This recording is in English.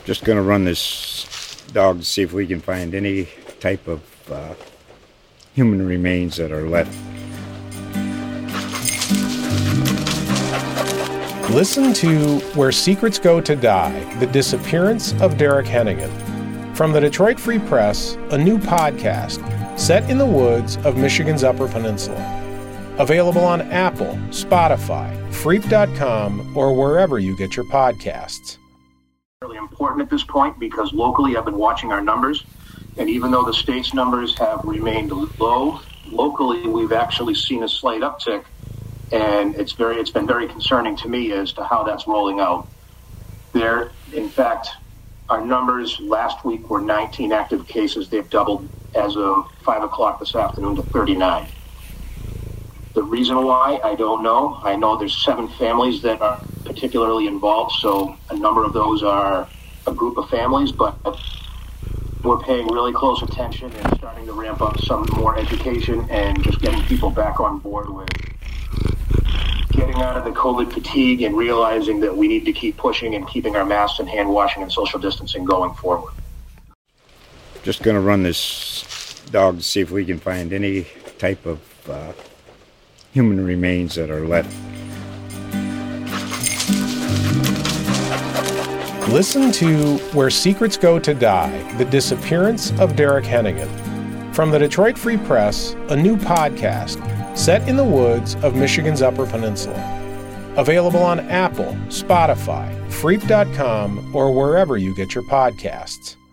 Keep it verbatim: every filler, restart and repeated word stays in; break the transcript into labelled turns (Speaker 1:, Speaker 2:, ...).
Speaker 1: Just going to run this dog to see if we can find any type of uh, human remains that are left.
Speaker 2: Listen to Where Secrets Go to Die, The Disappearance of Derek Hennigan. From the Detroit Free Press, a new podcast set in the woods of Michigan's Upper Peninsula. Available on Apple, Spotify, Freep dot com, or wherever you get your podcasts.
Speaker 3: Really important at this point because locally I've been watching our numbers, and even though the state's numbers have remained low, locally we've actually seen a slight uptick, and it's very it's been very concerning to me as to how that's rolling out. There, in fact, our numbers last week were nineteen active cases. They've doubled as of five o'clock this afternoon to thirty-nine. The reason why, I don't know. I know there's seven families that are particularly involved, so a number of those are a group of families, but we're paying really close attention and starting to ramp up some more education and just getting people back on board with getting out of the COVID fatigue and realizing that we need to keep pushing and keeping our masks and hand washing and social distancing going forward.
Speaker 1: Just going to run this dog to see if we can find any type of uh, human remains that are left.
Speaker 2: Listen to Where Secrets Go to Die, The Disappearance of Derek Hennigan. From the Detroit Free Press, a new podcast set in the woods of Michigan's Upper Peninsula. Available on Apple, Spotify, Freep dot com, or wherever you get your podcasts.